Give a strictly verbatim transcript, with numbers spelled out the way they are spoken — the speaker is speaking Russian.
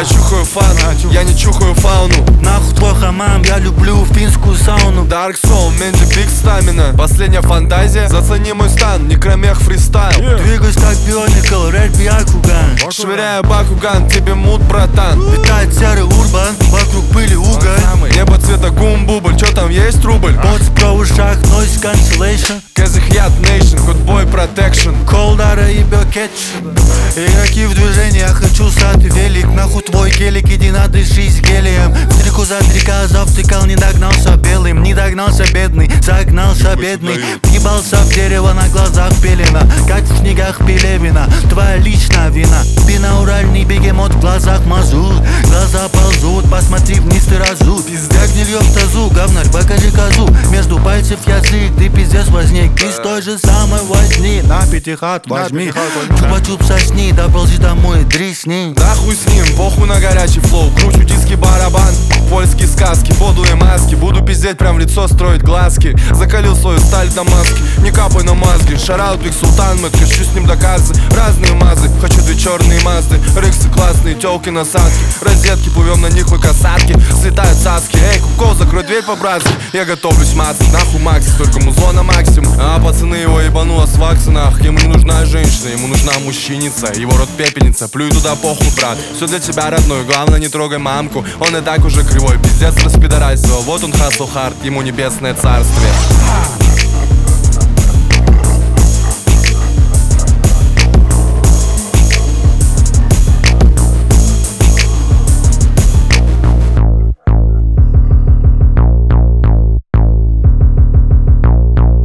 Я чухаю фан, я не чухаю фауну. Нахуй твой хамам, я люблю финскую сауну. Dark Soul, Менди Биг Стамина. Последняя фантазия, зацени мой стан, Некромех фристайл. yeah. Двигаюсь как бионикл, рэп Бьякуган. Швыряю Бакуган, тебе мут, братан. Питает серый урбан, вокруг пыли уголь. Небо цвета гумбубль, чё там есть рубль? Поц про ушах, noise cancellation. Казахьят Нейшн, Good Protection. Колдара и Бёкетч. Игроки в движении, я хочу сад и велик. Нахуй твой гелик, иди надышись гелием. Стрику за трика завтыкал, не догнался белым. Не догнался бедный, загнался бедный. Ебался в дерево, на глазах пелена, как в снегах Пелевина. Твоя личная вина. Бинауральный бегемот, в глазах мазут. Глаза ползут, посмотри вниз, ты разут. Пиздяк гнильё в тазу, говнарь, покажи козу. Между пальцев язык, ты пиздец возник. Из той же самой возни, на пятихат возьми. Чупа-чуп сосни, доползи домой, дресни. Нахуй с ним, похуй на горячий флоу. Кручу диски барабан, польские сказки. Подлые маски, буду пиздеть прям в лицо, строить глазки. Закалил свою сталь до маски, не капай на мозги. Шараут Биг Султан, мы хочу с ним доказы. Разные мазы, хочу две черные мазды. Рыксы классные, тёлки насадки. Розетки, плывем на них, мы касатки. Слетают цацки, эй, кукол, закрой дверь по-братски. Я готовлюсь мацать, нахуй Макси, только музло на максимум. А пацаны его ебануло с вакцинах. Ему не нужна женщина, ему нужна мужчиница. Его рот пепельница, плюй туда похуй, брат. Все для тебя, родной, главное не трогай мамку. Он и так уже кривой, пиздец распидорасил. Вот он хасл хард, ему небесное царствие.